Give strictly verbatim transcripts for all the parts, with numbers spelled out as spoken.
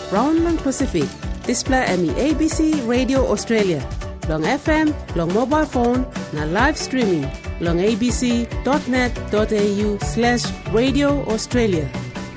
round long Pacific. Display M E A B C Radio Australia. Long F M, long mobile phone, na live streaming. Long abc.net.au slash Radio Australia.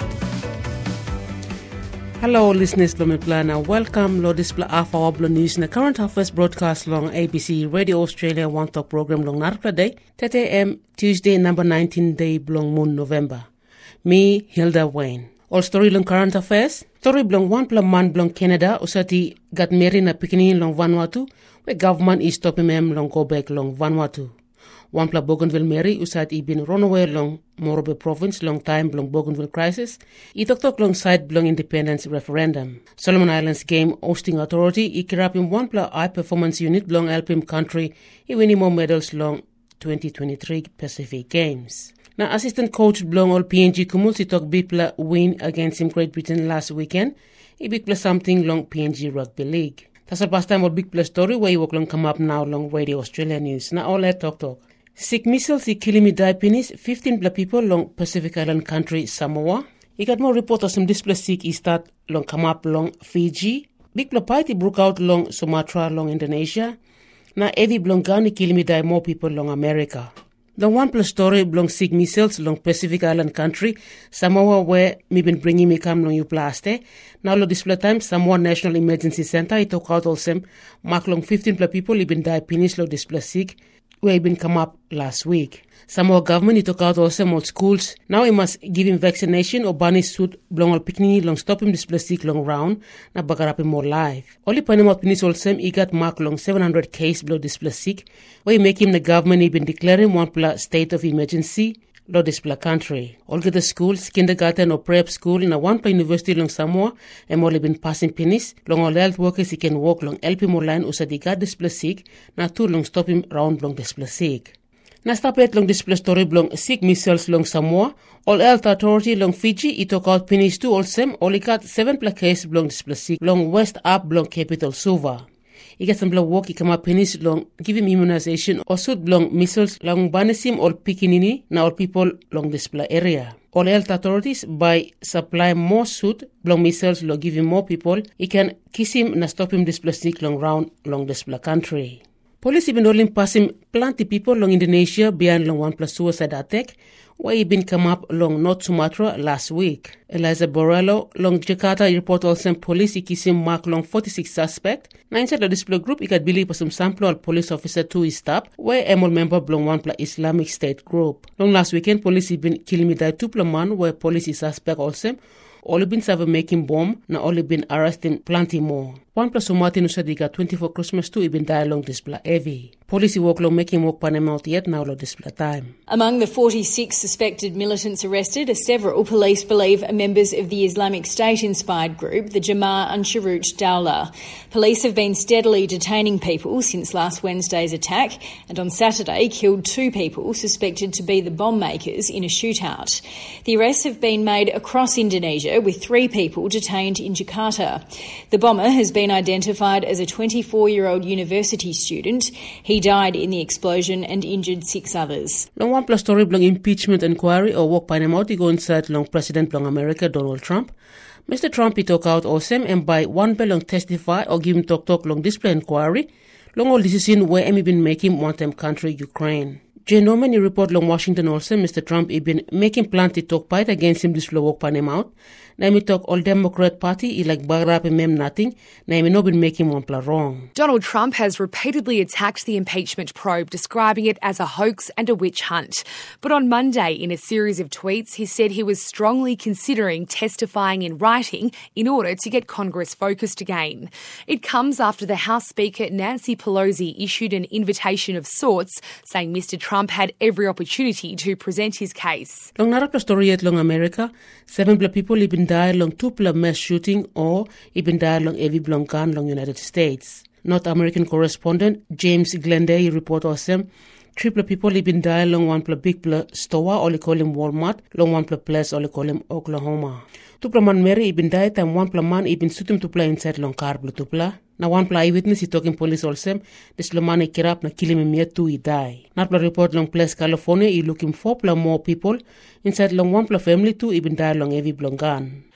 Hello listeners, Lomi Plana. Welcome lo display of our news na current affairs broadcast long A B C Radio Australia One Talk program long Narpla Day, thirty a.m. Tuesday number nineteen day blong moon November. Me, Hilda Wayne. All story long current affairs. Story blong one pla man blong Canada usati got married na pikini long Vanuatu, where government is stopping them long go back long Vanuatu. One pla Bougainville Mary usati been run away long Morobe province long time blong Bougainville crisis. I tok tok long side blong independence referendum. Solomon Islands Game Hosting Authority I kirap in one pla high performance unit blong help him country I winning more medals long twenty twenty-three Pacific Games. Now, assistant coach blong all P N G Kumul si tok bipla win against him Great Britain last weekend. I big something long P N G Rugby League. That's the past time all big plus story where you walk long come up now long Radio Australia News. Now all that talk talk. Sick missiles i kilimi die pinis fifteen bla people long Pacific Island country Samoa. I got more report of some displaced sick i start long come up long Fiji. Big bla party broke out long Sumatra long Indonesia. Now heavy blong gun i kilimi die more people long America. The one plus story belong sick missiles long Pacific Island country, Samoa where me been bringing me come long you plaste. Now lo display time Samoa National Emergency Center I took out also mark long fifteen plus people I been die finish lo display sick where I been come up last week. Samoa government I took out also more schools. Now I must give him vaccination or banish suit belong all picnic long stop him display sick long round na bagarap him more live. Only Panama finish also I got mark long seven hundred case below display sick where make him the government even declaring one plus state of emergency lo display country. All get the schools, kindergarten or prep school in a one plus university long Samoa and only been passing penis. Long all health workers he can walk long help him online usa di got display sick na too long stop him round long display sick. Na stop it long display story long sick missiles long Samoa. All health authority long Fiji it took out penis too all same only got seven plus case long display sick long west up long capital Suva. I get some blood walk, he come up penis long, give him immunization or suit long missiles long banisim or pikinini na all people long display area. All health authorities by supply more suit long missiles long give him more people, he can kiss him na stop him display sick long round long display country. Police even only pass him plenty people long Indonesia behind long one plus suicide attack where he been come up long North Sumatra last week. Eliza Borrello long Jakarta report also police he kiss him mark long forty-six suspect. Now inside the display group he got believe for some sample al police officer to his stop where Emil member belong one plus Islamic State group. Long last weekend police he been killing me that two plus man where police is suspect also. Only been serve making bomb, na only been arresting plenty more. One plus Martin Usadiga twenty-four Christmas too, been die long display heavy. Police work long making work Panama out yet now lo display time. Among the forty-six suspected militants arrested are several police believe are members of the Islamic State-inspired group, the Jamaah Ansharut Daulah. Police have been steadily detaining people since last Wednesday's attack and on Saturday killed two people suspected to be the bomb makers in a shootout. The arrests have been made across Indonesia with three people detained in Jakarta. The bomber has been identified as a twenty-four-year-old university student. He died in the explosion and injured six others. Long one plus story long impeachment inquiry or walk by them out go inside long President long America Donald Trump. Mister Trump he talk out awesome and by one bell long testify or give him talk talk long display inquiry. Long all decision where Emmy been making one time country Ukraine. Jay Norman he report long Washington also Mister Trump he been making plenty talk fight against him this walk by them out. Now me talk all Democrat party he like bagrap mem nothing. Now me no been making one plan wrong. Donald Trump has repeatedly attacked the impeachment probe, describing it as a hoax and a witch hunt. But on Monday, in a series of tweets, he said he was strongly considering testifying in writing in order to get Congress focused again. It comes after the House Speaker Nancy Pelosi issued an invitation of sorts, saying Mister Trump had every opportunity to present his case. Long narap story yet long America, seven black people even died long two plus mass shooting or even died long heavy blown gun long United States. North American correspondent James Glenday report also triple people even died long one plus big plus store or call him Walmart long one plus place or call him Oklahoma. Two plus man Mary even died and one plus man even shoot him to play inside long car blue two plus. Na one plus eyewitness he talking police also this lomani kirap na kill him yet two he die. Not plus report long place California he looking for plus more people inside long one plus family two even died long heavy blown gun.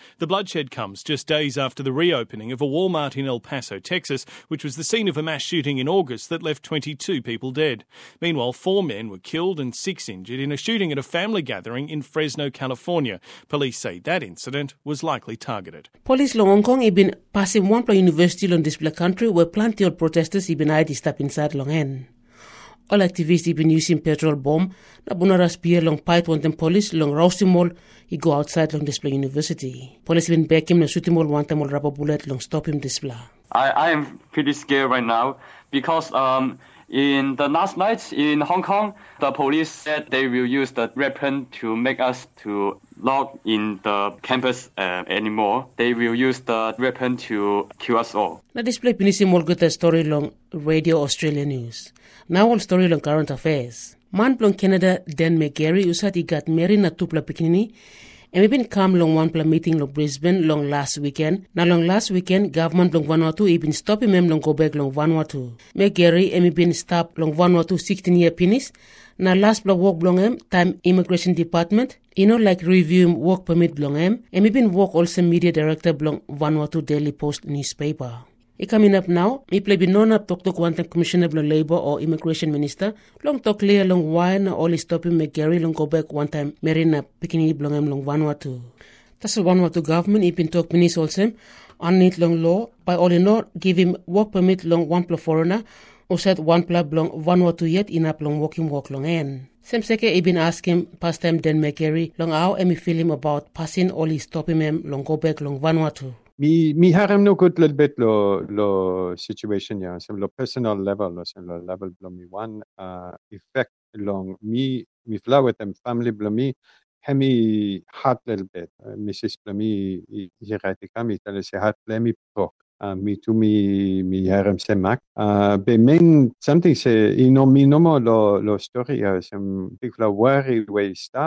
The bloodshed comes just days after the reopening of a Walmart in El Paso, Texas, which was the scene of a mass shooting in August that left twenty-two people dead. Meanwhile, four men were killed and six injured in a shooting at a family gathering in Fresno, California. Police say that incident was likely targeted. Police long Hong Kong ibin passing one pla university long display country where plenty of protesters ibin hide step inside long hen. All activists ibin using petrol bomb na bunaras pier long pipe one them police long roasting mall he go outside long display university. Police ibin back him na shooting mall one time all rubber bullet long stop him display. I, I am pretty scared right now because um in the last night in Hong Kong, the police said they will use the weapon to make us to lock in the campus uh, anymore. They will use the weapon to kill us all. Na display pinisi mol good story long Radio Australia News. Now all story long current affairs. Man plong Canada Dan McGarry usat igat married na tupla pikinini. And we been come long one pla meeting long Brisbane long last weekend. Now long last weekend, government long Vanuatu e been stopping them long go back long Vanuatu. McGarry and we been stop long Vanuatu sixteen year penis. Now last pla work long em time immigration department. You know like review work permit long em. And we been work also media director long Vanuatu Daily Post newspaper. E coming up now, me play be known up talk to one time commissioner of labor or immigration minister. Long talk clear long why na all stopping McGarry long go back one time marina picking blong em long Vanuatu. That's the Vanuatu government e been talk minis also on it long law by all in all give him work permit long one pla foreigner or said one pla long Vanuatu yet in up long walking walk long en. Same second e been ask him past time Dan McGarry long how and me feel him about passing all he stopping him long go back long Vanuatu. Mi mi harem no good little bit lo lo situation ya some lo personal level lo some lo level blo mi one uh effect long mi mi flow with them family blo mi hemi hard little bit uh, Missus blo mi hiratika mi tele se hard blo mi pro uh, mi tu mi mi harem se mak uh be main something se ino mi nomo lo lo story uh, some big flow worry way stop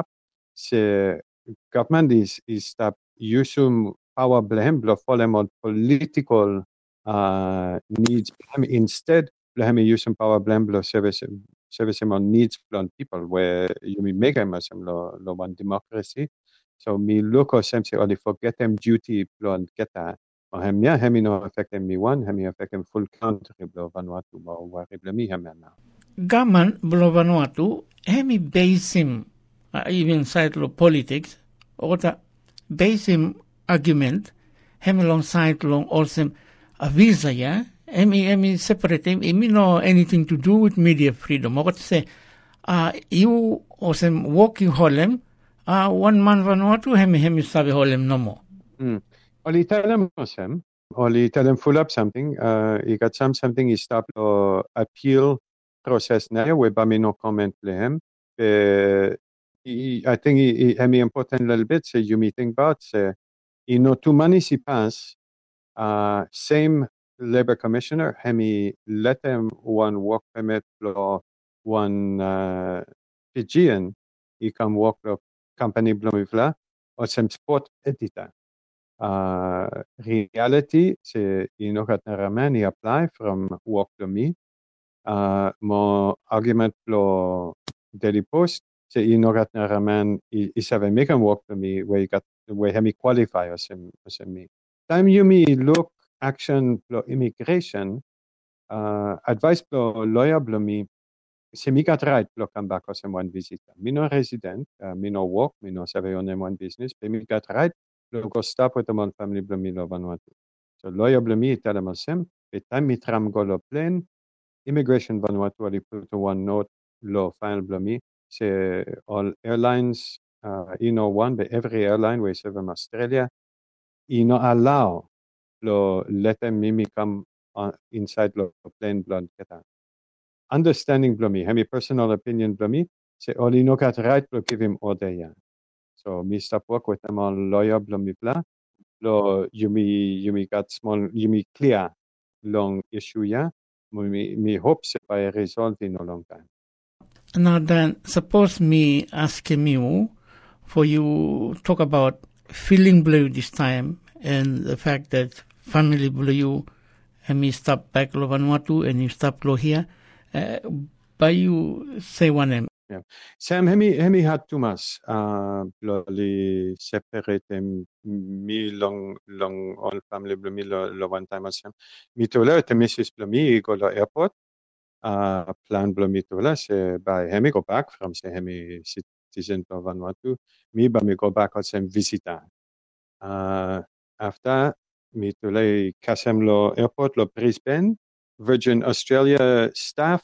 se government is is stop usum power blame blo folem on political uh, needs instead blame use some power blame blo service service on needs on people where you may make them as lo lo one democracy so me look or some say only forget them duty blo and get that or hem yeah hem no affect them me one hem affect them full country blo Vanuatu or worry blame hem now gaman blo Vanuatu hem base him uh, even side lo politics or the base him argument hem alongside long also a visa yeah emi emi separate emi no anything to do with media freedom what say uh you also walking holem uh one man Vanuatu hem hem sabe holem no more mm oli tell them some oli tell them full up something uh he got some something he stop uh, appeal process now we ba me no comment le hem uh, I think he hem important little bit say you meeting about say you know, two months he pass, uh, same labor commissioner, hemi let them one work permit for one uh, Fijian, he can work the company blomivla, or some sport editor. Uh, reality, c'est, you know, that Naraman, he apply from work to me. Uh, my argument for Daily Post, c'est, you know, that Naraman, he, he savait make him work to me where he got where he qualify as him as me. Time you me look action for immigration, uh, advice for lawyer for me, se me got right for come back as one visitor. Me no resident, uh, me no work, me no survey on one business, but me got right for go stop with them on family for me lo Vanuatu. So lawyer for me tell them as him, but time me tram go lo plane, immigration Vanuatu ali put to one note lo final for me, say all airlines. Uh, you know, one, but every airline we serve in Australia, you know, allow lo let them mimi come on, inside lo plane blood keta. Understanding blo me, hemi personal opinion blo me, say all you know got right blo give him order ya. So me stop work with them on lawyer blo me bla, lo you me you me got small you me clear long issue ya. Me me hope se by resolve in a long time. Now then, suppose me asking you. For you talk about feeling blue this time and the fact that family blue and me stop back lo Vanuatu and you stop lo here. Uh, but you say one name. Yeah. Sam, hemi hemi hat Thomas uh li separate mi long long all family blumi lo lo one time Sam. Mi tola te missus blumi go lo airport. Uh plan blumi tola se by hemi go back from se hemi citizen of Vanuatu. Mi ba mi go back on sem visita. Uh after mi tola kasem lo airport lo Brisbane. Virgin Australia staff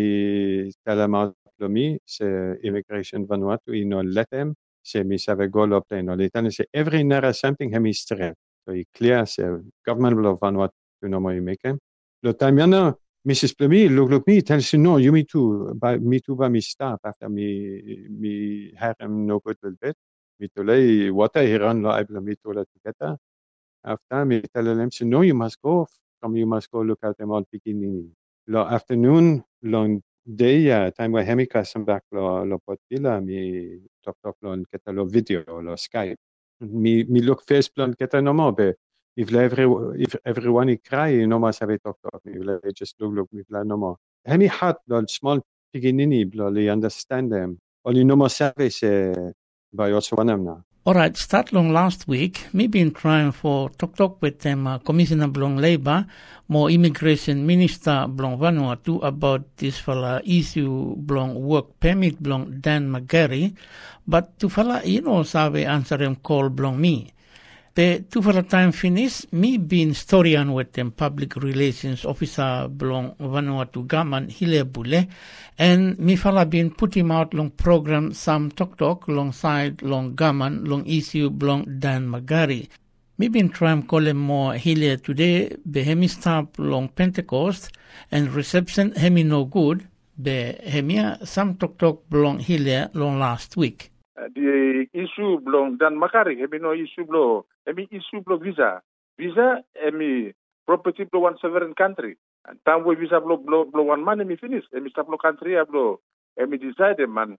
oli telemat Lomi, c'est immigration Vanuatu, i no letem, c'est mi save go lo plane. Oli tane c'est every nara something hemi stre. So i clear c'est government lo Vanuatu no mo i mekem. Lo time yana, missus Plumi, look look me, tell you no, you me too, ba me too ba mi stop after mi mi harem no good little bit. Mi tole wata hiran lo ibla mi tola together. After mi tell them, so no, you must go. Come, you must go look at them all beginning. Lo afternoon, long day, yeah, time where hemi kasam back lo lo potila mi talk talk lo keta lo video lo Skype. Mi mi look face plan keta no more be. If every if everyone cry, no more save talk talk. Mi just look look mi plan no more. Hemi hat lo small beginning lo li understand them. Only no more save se by also one am now. All right, start long last week, me been trying for talk talk with them, uh, Commissioner Blong Labour, more immigration minister Blong Vanuatu about this fella issue Blong work permit Blong Dan McGarry, but to fella, you know, sabe answer him call Blong me. The two fella time finish, me been storyan with them public relations officer Blong Vanuatu Gaman Hile Bule, and me fella been put him out long program some talk talk alongside long Gaman long issue Blong Dan Magari. Me been trying call him more Hile today, be hemi stop long Pentecost, and reception hemi no good, be hemia some talk talk Blong Hile long last week. The issue belong Dan Makari, hemi no issue blow, hemi issue blow visa. Visa, hemi property blow one sovereign country. And time we visa blow blow blow one man, hemi finish. Hemi stop blow country, blow, hemi decide man,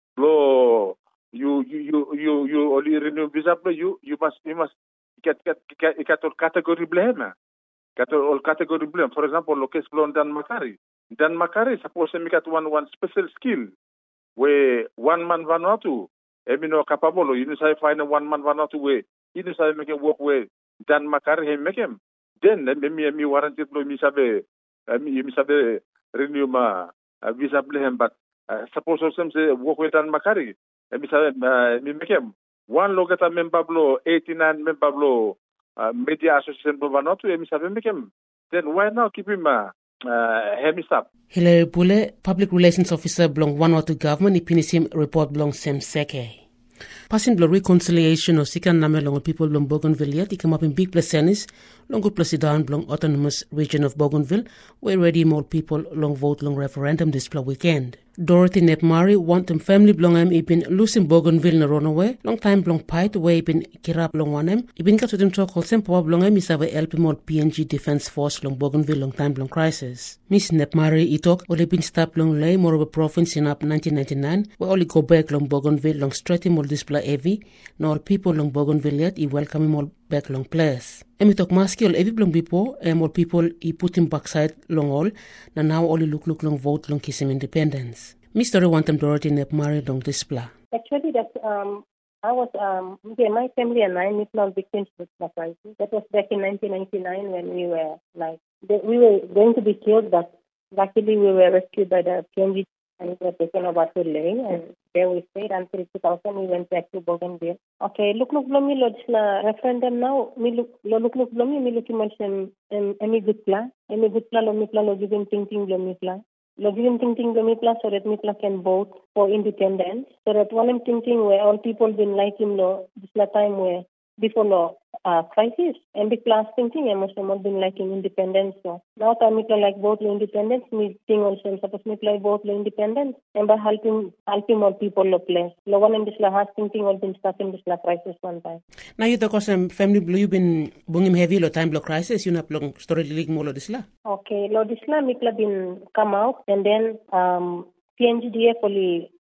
blow, you, you, you, you, you only renew visa blow, you, you must, you must get, get, get, get all category blame. Get all category blame. For example, lo case blow Dan Makari. Dan Makari suppose hemi got one, one special skill, where one man Vanuatu, Emi no capable, you know, say find a one man one out way. You know, say make him work way. Dan Makari him make him. Then let me me warranted lo mi sabe, mi mi sabe renew ma visa him. But suppose some say work with Dan Makari. Mi sabe mi make him. One logata member blow eighty nine member blow media association blow one out way. Mi sabe make him. Then why now keep him uh hemi stop. Hilary Bule, Public Relations Officer Blong Vanuatu Government, Ipinisim report Blong Sem Seke. Passing Blong reconciliation of Sikan Name Long people Blong Bougainville, he come up in big placenis, Longo Plasidan Blong Autonomous Region of Bougainville, where ready more people long vote long referendum display weekend. Dorothy Nepmari want them family Blong em ibin losing Bougainville na runaway, long time Blong Pite, where ibin kirap Blong Wanem, ibin kat them talk all sempo Blong em is ave help more P N G Defense Force long Bougainville long time Blong crisis. Miss Nepmari itok only been stop long lay more of a province in up nineteen ninety-nine, where only go back long Bougainville long straight more display heavy, nor people long Bougainville yet i welcome more back long place. Emi tok maski ol evi blong bipo, e more people i put him backside long all, na now only look look long vote long kiss him independence. Mister Wantem Dorothy Nepmari long display. Actually, that um, I was um, okay, my family and I need not victims of the crisis. That was back in nineteen ninety-nine when we were like they, we were going to be killed, but luckily we were rescued by the P N G and we were taken over to Ley, and there we stayed until two thousand. We went back to Bougainville. Okay, look, look, look, me lodge na referendum now. Me look, look, look, look, me me look him on any good plan, any good plan, lo me plan, lo giving ting ting, lo me plan. Lo giving ting ting, lo me plan, so that me plan can vote for independence. So that one am ting ting where all people been like him, lo this la time where before lo uh, crisis and big plus ting ting, I must have been like in independence. So now time me plan like vote lo independence, me ting also suppose me plan vote lo independence, and by helping helping more people lo place. Lo one am this la has ting ting all been stuck in this la crisis one time. Now you talk about family blue, you been bungim heavy lo time lo crisis, you not long story league mo lo this la. Okay, lo this la me plan been come out, and then um P N G D F only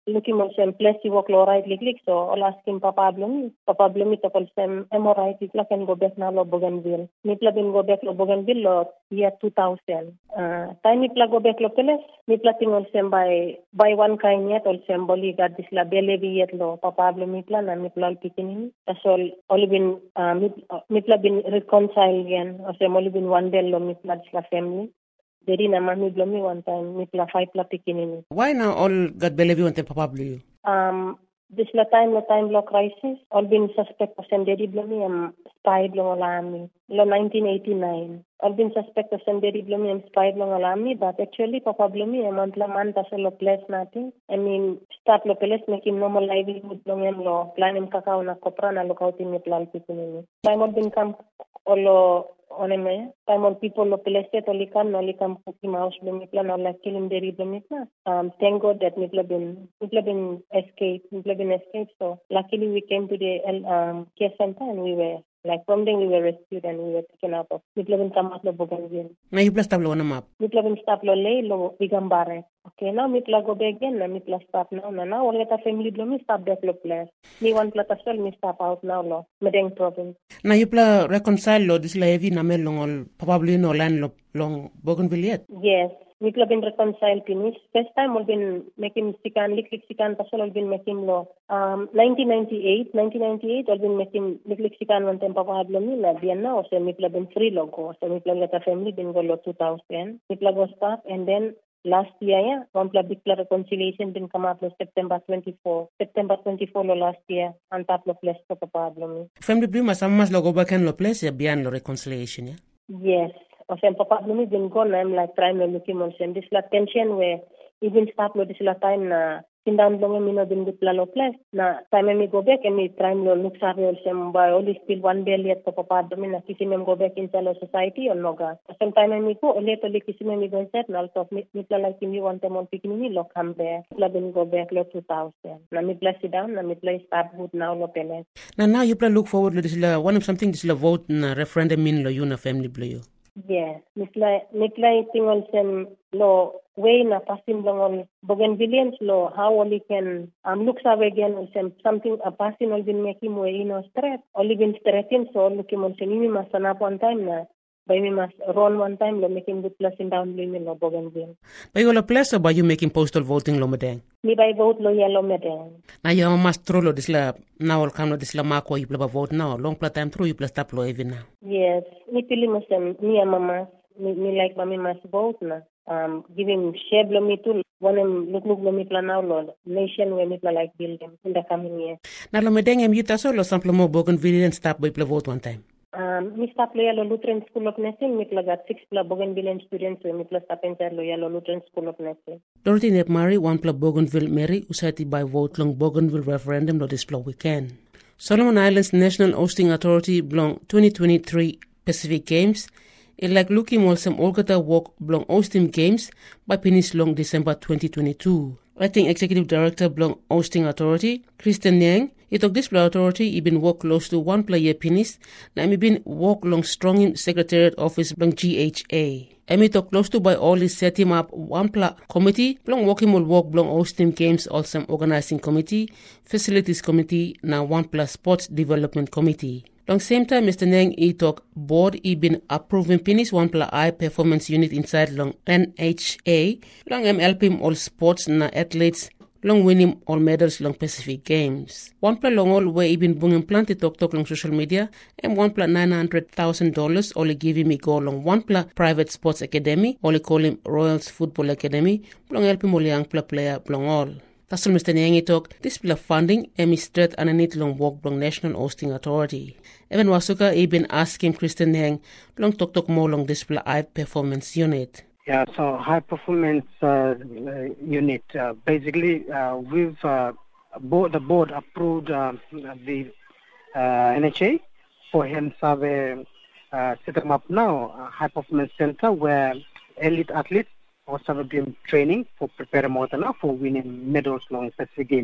looking mo sem place si work lo right lik lik so all asking Papa Blumi. Papa Blumi to call sem emo right lik can go back na lo Bougainville. Nipla bin go back lo Bougainville lo year two thousand. Uh, time nipla go back lo peles. Nipla tingol sem by by one kind yet all sem boli got this la belevi yet lo Papa Blumi nipla na nipla pikini. That's all only been uh, nipla been reconciled again. Or sem only been one day lo nipla la family. Dedi na mami blomi one time nipla five pla pikinini. Why now all got belevi wante Papa Blumi? Um, this la time la time lo crisis. All been suspect of sem dedi blomi am spied lo alami. Lo nineteen eighty-nine. All been suspect of sem dedi blomi am spied lo alami. But actually Papa Blumi am antla man ta lo place natin. I mean start lo place make him normal livelihood lo ngem lo plan him kakao na kopra na lo kautin ni plan pikinini. Time all been come all oneme time on people lo peleste to likan no likam puki mouse lumipla no la kilim deri lumipla um thank God that nipla been nipla been escape nipla been escape so luckily we came to the um care center and we were like from then we were rescued and we were taken out of nipla been come out lo Bougainville na hipla stop lo na map nipla been stop lo lay lo bigambare okay now nipla go back again na nipla stop now na now all get a family blow me stop that lo place me one plata sol me stop out now lo Medeng province na hipla reconcile lo this la heavy na melong probably no land lo long Bougainville yet yes nipla been reconciled finish first time all been making sikan lik lik sikan pasol all been making lo um nineteen ninety-eight all been making lik lik sikan one time Papa Blumi na bien na o se nipla been free logo so nipla leta family been go lo two thousand nipla go stop and then last year, yeah, one big reconciliation didn't come up on September twenty-fourth. September twenty-fourth lo last year, on top of place to Papa Blumi. Family Blumi, some must go back and lo place beyond the reconciliation, yeah? Yes. O sem Papa Blumi been gone, I'm like trying to look him on sem. This la tension where even stop lo this la time na tindan long mi no din dipla lo place na time me go back and me try lo look sa real sem by only still one belly at Papa Blumi na kisi me go back in the society or noga. Some time me go only to like kisi me go set na also me me like me one time on picking lo come back. La bin go back lo two thousand. Na me bless it down na me play start good now lo pele. Now now you plan look forward to this la one of something this la vote na referendum in lo you na family blue. Yes, mitla mitla tingol sem lo way na pasim long Bougainvilleans lo how only can um look sa again sem something a pasin all been making way in straight only been straighten so look him on sem mas sana one time na by me mas run one time lo making good plus in down limit lo Bougainville. By you lo plus or by you making postal voting lo Medeng? Me by vote lo yellow Medeng. Na you mas through lo this la now all come lo this la mako you play vote now long pla time through you plus tap lo even now. Yes, me pili mo sem me mama me, me like mami mas vote na. Um, giving share blow me too. One em look look blow me plan now lo nation where me plan like building in the coming years. Na lo Medeng em yuta so lo sample mo Bougainville and stop by play vote one time. Um, mi stop lo yalo Lutheran School of Nursing. Mi got six pla Bougainville students. Mi pla stop inside lo yalo Lutheran School of Nursing. Dorothy Nep Mari one pla Bougainville Mary usati by vote long Bougainville referendum lo display weekend. Solomon Islands National Hosting Authority belong twenty twenty-three Pacific Games. It like looking all some Olgata walk belong hosting games by finish long December twenty twenty-two. Acting Executive Director belong Hosting Authority, Kristen Yang, he took this play authority, he been work close to one player penis, na he been work long strong in Secretariat Office belong G H A. Emi talk close to by all his set him up one pla committee, belong working will work belong hosting games, also organizing committee, facilities committee, now one plus sports development committee. Long same time, Mister Neng he talk board he been approving penis one pla I performance unit inside long N H A, long em help him all sports na athletes long win him all medals long Pacific Games. One pla long all where he been bringing plenty talk talk long social media and one pla nine hundred thousand dollars only give him a go long one pla private sports academy, only call him Royals Football Academy, long help him all young pla player long all. That's all Mister Nyangi talk. This bill of funding emi straight underneath long work long National Hosting Authority. Evan Wasuka he been asking Kristen Yang long talk talk more long this bill I performance unit. Yeah, so high performance uh, unit. Uh, basically, uh, we've uh, board, the board approved uh, the uh, N H A for him to have a uh, set them up now a high performance center where elite athletes also have been training for preparing more than enough for winning medals long Pacific Games.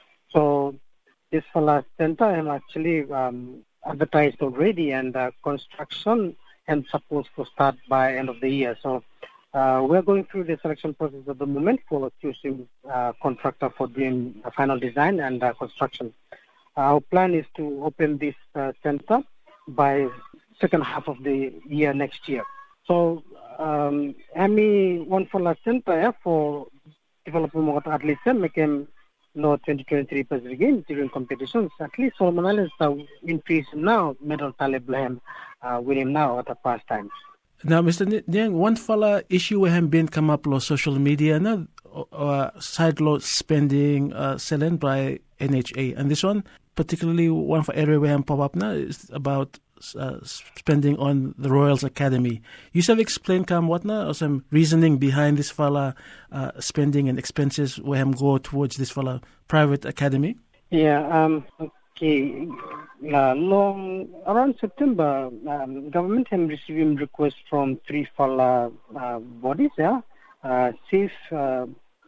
So this fella center am actually um, advertised already, and uh, construction is supposed to start by end of the year. So Uh, we're going through the selection process at the moment for choosing uh, contractor for doing uh, final design and uh, construction. Our plan is to open this uh, center by second half of the year next year. So, um, Ami one for last center yeah, for developing more athletes, make him no twenty twenty-three Pacific Games during competitions. At least Solomon Islands are increasing now, medal talib uh, with him now at the past times. Now, Mister Niang, one fella issue we have been come up on social media, na, uh, side load spending uh, selling by N H A. And this one, particularly one for area where I'm pop up now, is about uh, spending on the Royals Academy. You have explained come what now, or some reasoning behind this fella uh, spending and expenses where I'm go towards this fella private academy? Yeah, um, okay. Uh, long around September, um, government have received requests from three fella uh, bodies, yeah, uh, SAFE, uh,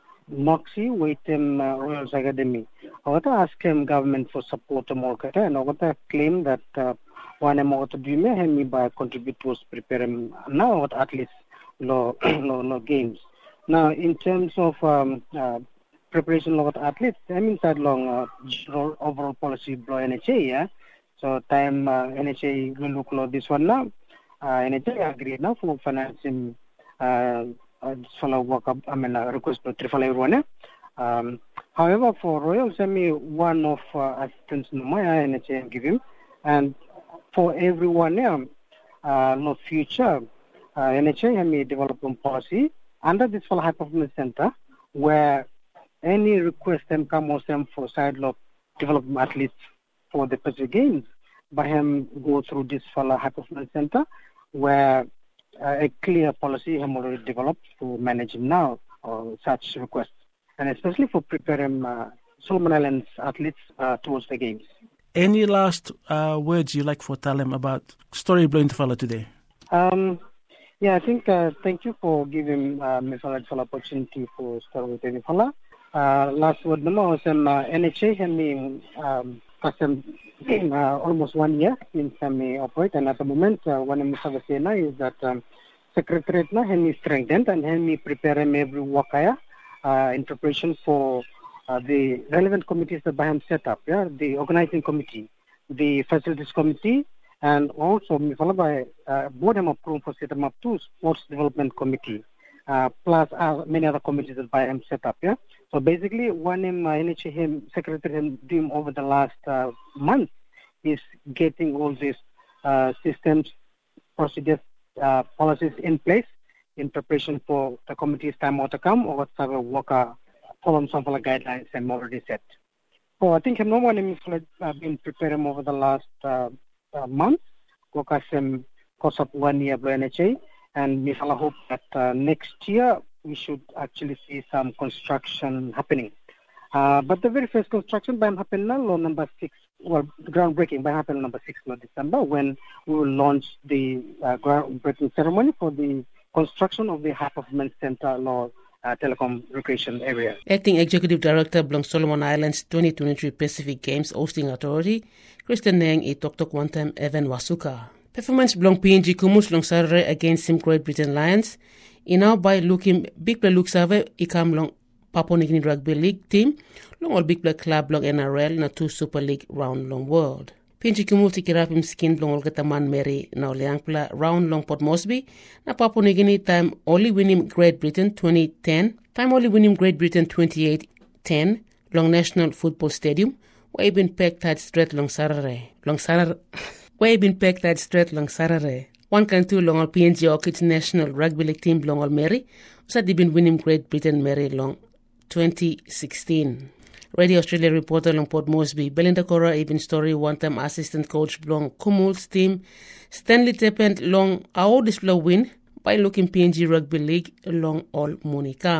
Noxy, Waitem, uh, Royals Academy. I want to ask him government for support more, and I want to claim that uh, one am out to do me by contribute to prepare him now at least no no no games. Now in terms of um, uh, preparation of athletes, I mean that long uh, overall policy by N H A, yeah. So time uh, N H A will look at this one now. Uh, N H A agreed now for financing uh, uh follow work up. I mean uh, request to triple everyone. Um, however, for Royals, I mean one of uh, assistants no my N H A give him, and for everyone else, uh, no future uh, N H A I mean development policy under this for high performance center where any request can come or them for side lock development athletes for the Pacific Games, by him go through this fella high performance center where uh, a clear policy have already developed to manage him now or such requests, and especially for preparing uh, Solomon Islands athletes uh, towards the games. Any last uh, words you like for tell them about story blowing the fella today? Um, yeah, I think uh, thank you for giving uh, me fella the opportunity for story with any fella. Uh, last word number was um, uh, N H A have been um, custom uh, almost one year since I operate, and at the moment uh, one of the things is that um, Secretariat na have been strengthened and have been preparing every work uh, in preparation for uh, the relevant committees that I have set up. Yeah, the organizing committee, the facilities committee, and also followed by uh, board have approved for set up to sports development committee. Uh, plus uh, many other committees that I am set up. Yeah. So basically, one in my N H A him secretary him doing over the last uh, month is getting all these uh, systems, procedures, uh, policies in place in preparation for the committee's time out to come or whatever work uh, following some of the guidelines I'm already set. So I think no one has uh, been preparing over the last uh, uh, month. Work has um, course of one year by N H A. And we hope that uh, next year we should actually see some construction happening. Uh, but the very first construction by happen now, law number six, well, groundbreaking by happen number six of December when we will launch the uh, groundbreaking ceremony for the construction of the High Performance Center law uh, telecom recreation area. Acting Executive Director Blong Solomon Islands twenty twenty-three Pacific Games Hosting Authority, Kristen Neng i Tok One Time Evan Wasuka. Performance belong P N G Kumus long Saturday against Sim Great Britain Lions. Now by looking big play look survey ikam long Papua New Guinea Rugby League team long all big play club long N R L na two Super League round long world. P N G Kumus tikirapim skin long Olgataman Mary na Oleangpla round long Port Moresby na Papua New Guinea time only winning Great Britain twenty ten time only winning Great Britain twenty-eight ten long National Football Stadium where been packed tight straight long Saturday long Saturday. Where been packed at straight long Saturday. One can two long P N G Orchids National Rugby League team long all Mary. So they been winning Great Britain Mary long twenty sixteen. Radio Australia reporter long Port Moresby. Belinda Cora even story one time assistant coach long Kumul's team. Stanley Tepent long our display win by looking P N G Rugby League long all Monicam.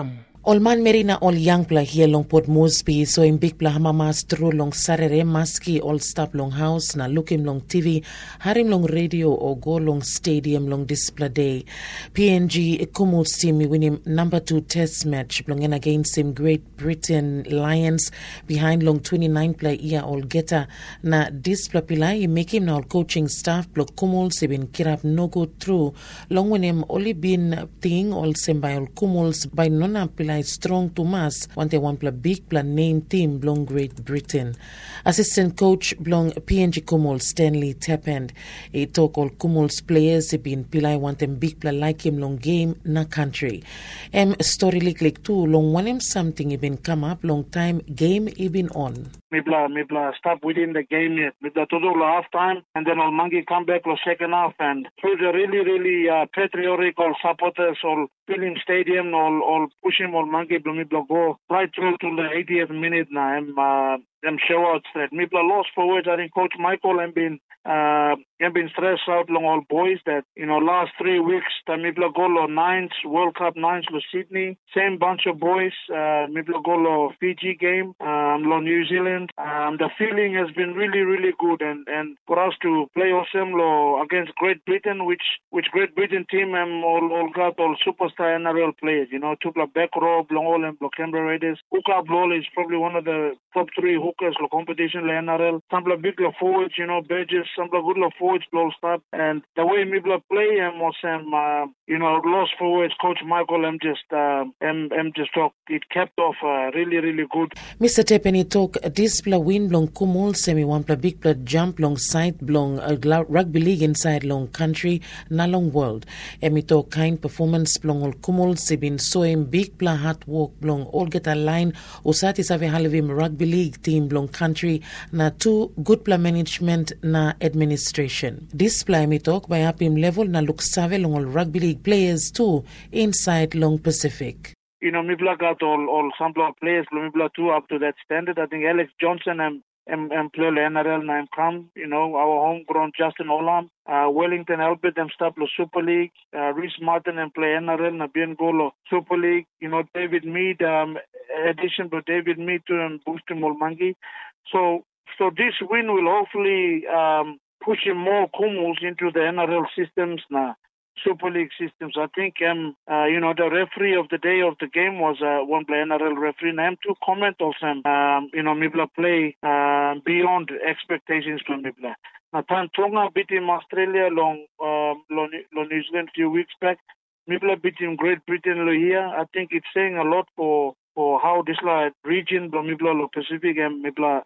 All man merina all young pla here long Port Moresby so in big pla hamamas through long Saturday maski all stop long house na look him long T V harim long radio or go long stadium long display day. P N G Kumul's team win him number two test match long against him Great Britain Lions behind long twenty-nine play year all geta na display pilai make him now coaching staff block Kumul's been kirap no go through long when him only been thing all same by all Kumul's by nona pilai strong to mass want they want play big play name team belong Great Britain. Assistant coach belong P N G Kumul Stanley Tappend. He talk all Kumul's players he been pilai want them big play like him long game na country. Em story like too long one him something he been come up long time game he been on. Mibla Mibla stop within the game yet. Mibla to do half time and then all Mangi come back the second half and through the really really uh, patriotic all supporters all filling stadium all all pushing all Mangi Mibla go right through to the eightieth minute now. I'm uh, them show out that Mibla lost forward. I think Coach Michael have been uh have been stressed out long all boys that you know last three weeks the Mibla Golo nines World Cup nines lo Sydney same bunch of boys uh Mibla Golo Fiji game um lo New Zealand um the feeling has been really really good and and for us to play awesome lo against Great Britain which which Great Britain team and all all got all superstar N R L players you know Tupla back row long all and Canberra Raiders Hookup Lola is probably one of the top three hookers lo competition lo N R L some big forwards you know Burgess some good forwards blow start and the way Mibla play and was um uh, you know lost forwards Coach Michael am just uh am am just talk it kept off uh, really really good. Mister Tepeni talk this play win long Kumul semi one play big play jump long side long uh, rugby league inside long country na long world. Emi talk kind performance long all Kumul se been so in big play hard work long all get a line usati save halivim rugby league team long country na two good play management na administration. This play me talk by up him level na look save long all rugby league players too inside long Pacific. You know, Mibla got all all some players, Mibla too up to that standard. I think Alex Johnson and and, and play N R L nine come, you know, our homegrown Justin Olam, uh, Wellington Albert them stop the Super League, uh, Reese Martin and play N R L na Bien Golo Super League, you know, David Mead, um, addition to David Mead to and Booster Molmangi. So so this win will hopefully um pushing more Kumuls into the N R L systems now, Super League systems. I think, um, uh, you know, the referee of the day of the game was uh, one play N R L referee. And I'm to comment also, um, you know, Mibla play uh, beyond expectations from Mibla. Now, Tonga beat him Australia long, um, long, long New Zealand a few weeks back. Mibla beat him Great Britain here. I think it's saying a lot for, for how this like, region, Mibla Pacific and Mibla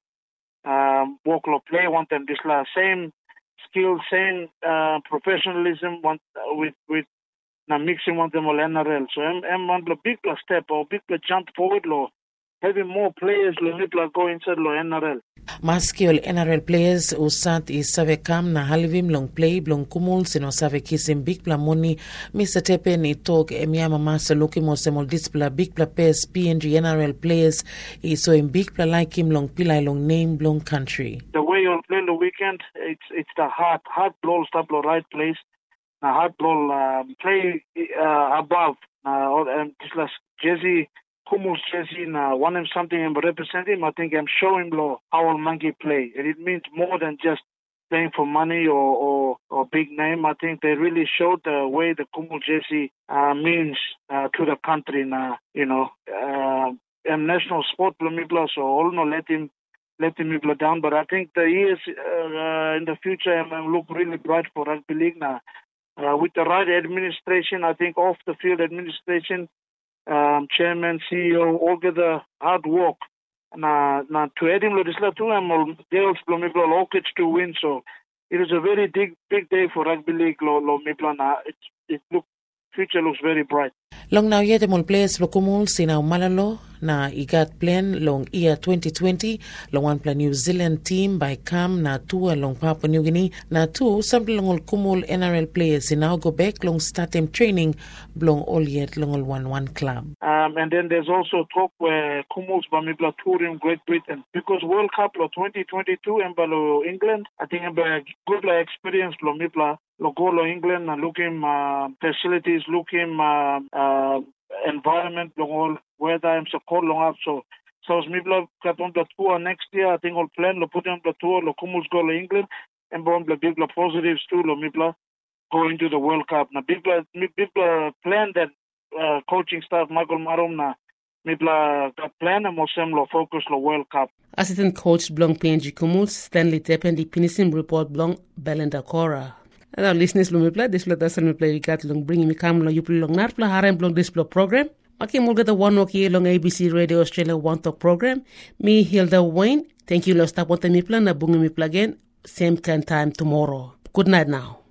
um, walk play want them this like, same skill, same uh, professionalism want, uh, with with now mixing one them all N R L. So I'm I'm one big plus step or big plus jump forward lo having more players lo nipla go inside lo N R L. Maskiol N R L players usat is save kam na halivim long play long Kumul sino save kisim big pla money Mister Tepe ni talk emiama masa loki mo semol display big pla pairs P N G N R L players is so in big pla like him long pilai long name long country. The way you'll play the weekend it's it's the hard hard ball stop the right place. Now hard ball uh, play uh, above uh, or um, just like Jesse Kumul's jersey now want him something and represent him. I think I'm showing lo how Monkey play. And it means more than just playing for money or, or, or big name. I think they really showed the way the Kumul jersey uh, means uh, to the country now, you know. Uh, and national sport Mibla, so all no let him let him Mibla down. But I think the years uh, in the future um, look really bright for rugby league now. Uh, with the right administration, I think off the field administration, Um, chairman, C E O, all get the hard work. Na na to Edim Lodisla too, I'm all girls lo Mibla all kids to win. So it is a very big big day for rugby league lo lo Mibla na. It it look future looks very bright. Long now yet mol players lo Kumul sina malalo na igat plan long year twenty twenty long one plan New Zealand team by Cam na two long Papua New Guinea na two sample long Kumul N R L players in now go back long start them training long all yet long all one one club. Um, and then there's also talk where Kumul's Bamibla touring Great Britain because World Cup lo twenty twenty-two and Balo England. I think a good like experience lo Mibla lo go lo England and looking uh, facilities looking uh, uh, environment long all weather I'm so cold long up so so me bla kat on the tour next year I think all plan lo put on the tour lo kumus go to England and bon bla big bla positives too lo me bla go into the World Cup na big bla big bla plan that uh, coaching staff Michael Marom na me bla kat plan and mosem lo focus lo World Cup. Assistant coach Blong P N G Kumus Stanley Tepen di pinisim report Blong Belinda Cora. Now, listeners, lo mi play this play that's me play rigat long bring me come long you play long nar play harem blog this blog program. Maki mulga the one okay long A B C Radio Australia One Talk program. Me Hilda Wayne. Thank you, lo stop what me plan na bungi me play again same kind time tomorrow. Good night now.